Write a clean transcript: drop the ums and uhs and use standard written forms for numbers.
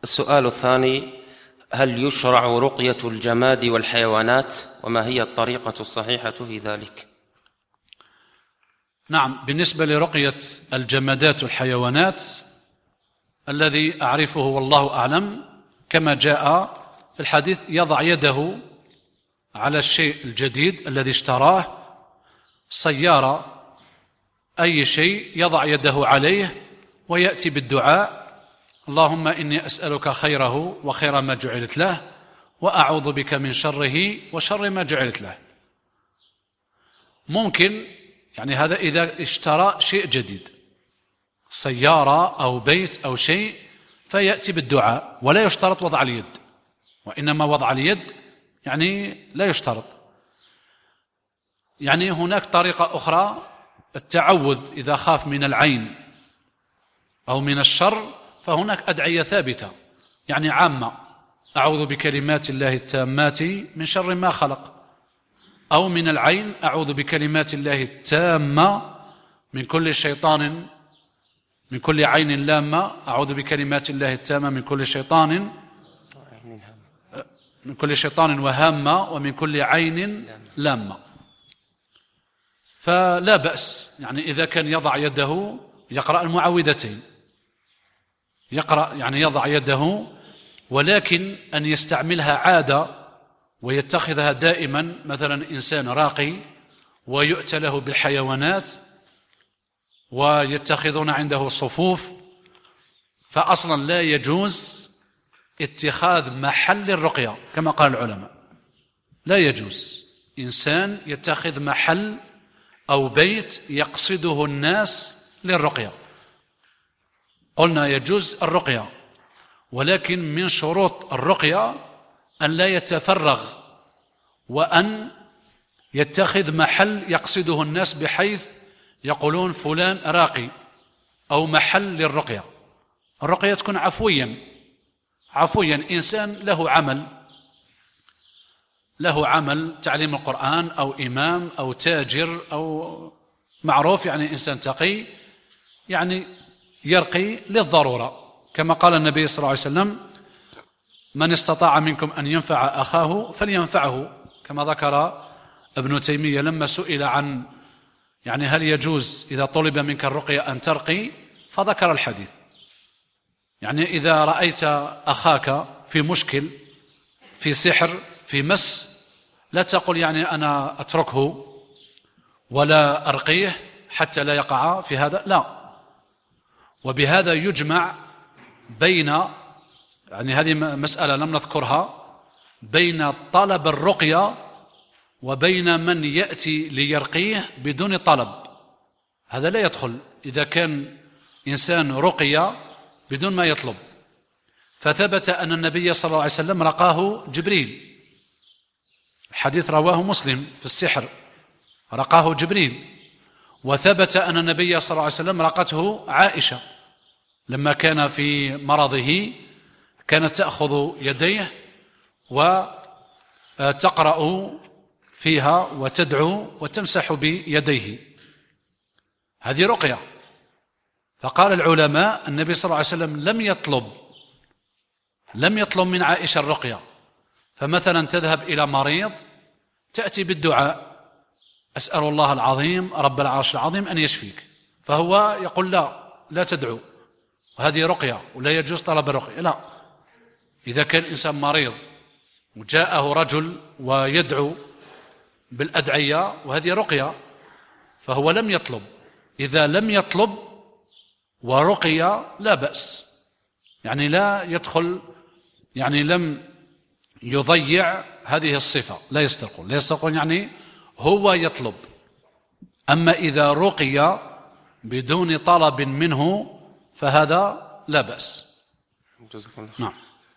السؤال الثاني: هل يشرع رقية الجماد والحيوانات؟ وما هي الطريقة الصحيحة في ذلك؟ نعم، بالنسبة لرقية الجمادات والحيوانات الذي أعرفه والله أعلم كما جاء في الحديث: يضع يده على الشيء الجديد الذي اشتراه، سيارة، أي شيء، يضع يده عليه ويأتي بالدعاء: اللهم إني أسألك خيره وخير ما جعلت له، وأعوذ بك من شره وشر ما جعلت له. ممكن يعني هذا إذا اشترى شيء جديد، سيارة أو بيت أو شيء، فيأتي بالدعاء، ولا يشترط وضع اليد، وإنما وضع اليد يعني لا يشترط. يعني هناك طريقة أخرى، التعوذ إذا خاف من العين أو من الشر، فهناك أدعية ثابتة يعني عامة: أعوذ بكلمات الله التامات من شر ما خلق، أو من العين: أعوذ بكلمات الله التامة من كل شيطان، من كل عين لامة، أعوذ بكلمات الله التامة من كل شيطان، من كل شيطان وهامة، ومن كل عين لامة. فلا بأس يعني إذا كان يضع يده يقرأ المعوذتين، يقرأ يعني يضع يده، ولكن أن يستعملها عادة ويتخذها دائما، مثلا إنسان راقي ويؤتى له بالحيوانات ويتخذون عنده صفوف، فأصلا لا يجوز اتخاذ محل الرقية كما قال العلماء. لا يجوز إنسان يتخذ محل أو بيت يقصده الناس للرقية. قلنا يجوز الرقية، ولكن من شروط الرقية أن لا يتفرغ، وأن يتخذ محل يقصده الناس بحيث يقولون فلان راقي، أو محل للرقية. الرقية تكون عفويا، إنسان له عمل تعليم القرآن، أو إمام، أو تاجر، أو معروف يعني إنسان تقي، يعني يرقي للضرورة، كما قال النبي صلى الله عليه وسلم: من استطاع منكم أن ينفع أخاه فلينفعه، كما ذكر ابن تيمية لما سئل عن يعني هل يجوز إذا طلب منك الرقية أن ترقي، فذكر الحديث. يعني إذا رأيت أخاك في مشكل، في سحر، في مس، لا تقل يعني أنا أتركه ولا أرقيه حتى لا يقع في هذا، لا. وبهذا يجمع بين، يعني هذه مسألة لم نذكرها، بين طلب الرقية وبين من يأتي ليرقيه بدون طلب. هذا لا يدخل إذا كان إنسان رقية بدون ما يطلب. فثبت أن النبي صلى الله عليه وسلم رقاه جبريل، الحديث رواه مسلم في السحر، رقاه جبريل. وثبت أن النبي صلى الله عليه وسلم رقته عائشة لما كان في مرضه، كانت تأخذ يديه وتقرأ فيها وتدعو وتمسح بيديه. هذه رقية. فقال العلماء: النبي صلى الله عليه وسلم لم يطلب من عائشة الرقية. فمثلا تذهب إلى مريض، تأتي بالدعاء: أسأل الله العظيم رب العرش العظيم أن يشفيك، فهو يقول لا تدعو، وهذه رقية ولا يجوز طلب الرقية. لا، إذا كان الإنسان مريض وجاءه رجل ويدعو بالأدعية وهذه رقية، فهو لم يطلب. إذا لم يطلب ورقية لا بأس، يعني لا يدخل، يعني لم يضيع هذه الصفة. لا يسترقون يعني هو يطلب. أما إذا رقي بدون طلب منه فهذا لا بأس. جزاك الله. نعم.